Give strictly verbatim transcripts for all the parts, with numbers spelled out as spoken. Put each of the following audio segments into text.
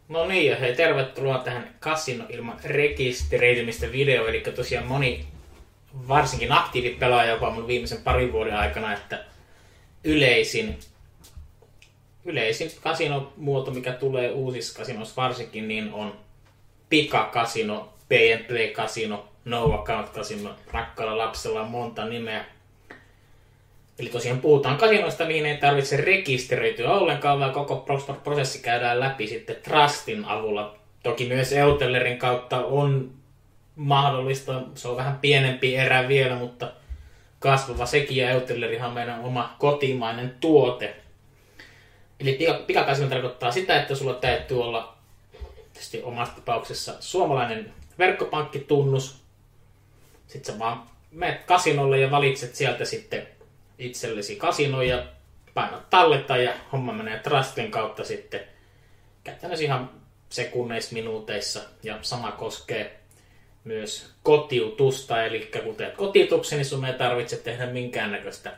No niin, ja hei, tervetuloa tähän Casino ilman rekisteröitymistä video. Eli tosiaan moni, varsinkin aktiivipelaaja, jopa mun viimeisen parin vuoden aikana, että yleisin, yleisin kasinomuoto, mikä tulee uusissa kasinoissa varsinkin, niin on pikakasino, pay and play kasino, no account kasino. Rakkaalla lapsella on monta nimeä. Eli tosiaan puhutaan kasinoista, mihin ei tarvitse rekisteröityä ollenkaan, vaan koko prosessi käydään läpi sitten Trustin avulla. Toki myös Eutellerin kautta on mahdollista, se on vähän pienempi erä vielä, mutta kasvava sekin, ja Eutellerihan on meidän oma kotimainen tuote. Eli pikakasino tarkoittaa sitä, että sulla täytyy olla tietysti omassa tapauksessa suomalainen verkkopankkitunnus. Sitten sä vaan menet kasinolle ja valitset sieltä sitten itsellesi kasino ja painat talletta ja homma menee Trustin kautta sitten käytännössä ihan sekunneissa, minuuteissa. Ja sama koskee myös kotiutusta, eli kun teet kotiutuksen, niin sun ei tarvitse tehdä minkäännäköistä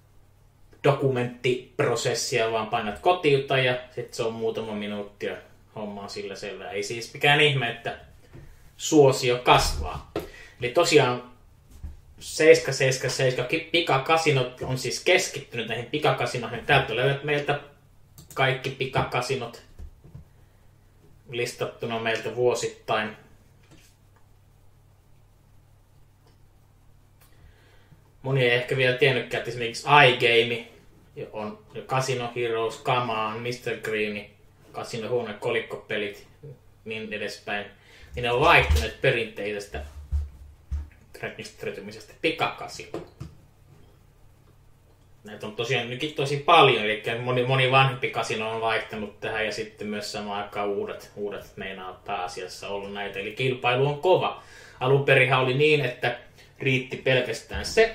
dokumenttiprosessia, vaan painat kotiuta ja sitten se on muutama minuutti ja homma on sillä selvä. Ei siis mikään ihme, että suosio kasvaa. Eli tosiaan seitsemän seitsemän seitsemän pikakasinot on siis keskittynyt näihin pikakasinoihin. Täältä löydät meiltä kaikki pikakasinot listattuna meiltä vuosittain. Moni ei ehkä vielä tiennytkään, että esimerkiksi iGame on Casino Heroes, Kamaan, mister Green, Casino Huone, kolikkopelit, niin edespäin. Niin ne on vaihtuneet perinteisestä rekisteröitymisestä pikakasino. Näitä on tosiaan nytkin tosi paljon, eli moni, moni vanhempi kasino on vaihtanut tähän ja sitten myös samaan aikaan uudet, uudet meinaa pääasiassa ollut näitä. Eli kilpailu on kova. Alun perinhän oli niin, että riitti pelkästään se,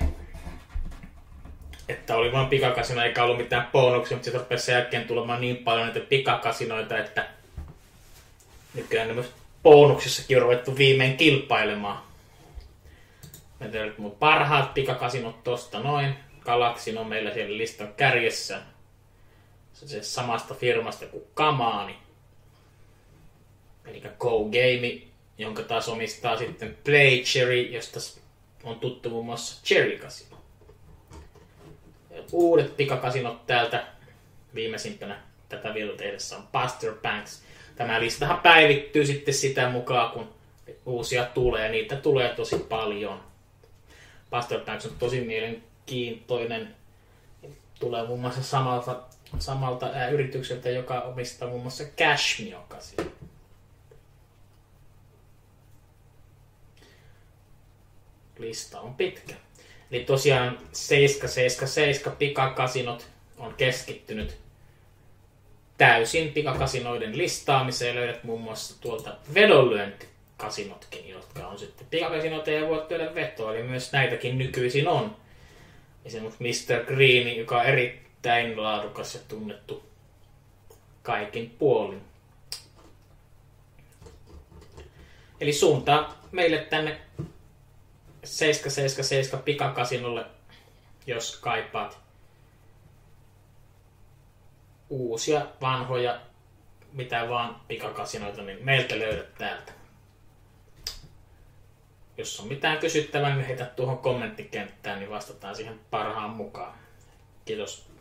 että oli vain pikakasino eikä ollut mitään bonuksia, mutta sitten rupesi sen jälkeen tulemaan niin paljon näitä pikakasinoita, että nykyään myös bonuksissakin on ruvettu viimein kilpailemaan. Mä tiedän, mun parhaat pikakasinot tosta noin. Galaxin on meillä siellä listan kärjessä. Se on se samasta firmasta kuin Kamaani. Eli Go Game, jonka taas omistaa sitten Play Cherry, josta on tuttu muun muassa Cherry Casino. Ja uudet pikakasinot täältä viimeisimpänä tätä vielä tehdessä on Buster Banks. Tämä listahan päivittyy sitten sitä mukaan, kun uusia tulee. Niitä tulee tosi paljon. Buster Banks on tosi mielenkiintoinen. Tulee muun muassa samalta, samalta ää, yritykseltä, joka omistaa muun muassa Cashmio Casino. Lista on pitkä. Eli tosiaan seitsemän seitsemän seitsemän pikakasinot on keskittynyt täysin pikakasinoiden listaamiseen. Löydät muun muassa tuolta vedonlyöntikasinotkin, jotka on sitten pikakasinoita ja voit tehdä vetoa. Eli myös näitäkin nykyisin on. Esimerkiksi mister Green, joka on erittäin laadukas ja tunnettu kaikin puolin. Eli suuntaa meille tänne seitsemän seitsemän seitsemän pikakasinolle, jos kaipaat uusia, vanhoja, mitä vaan pikakasinoita, niin meiltä löydät täältä. Jos on mitään kysyttävää, niin heitä tuohon kommenttikenttään, niin vastataan siihen parhaan mukaan. Kiitos.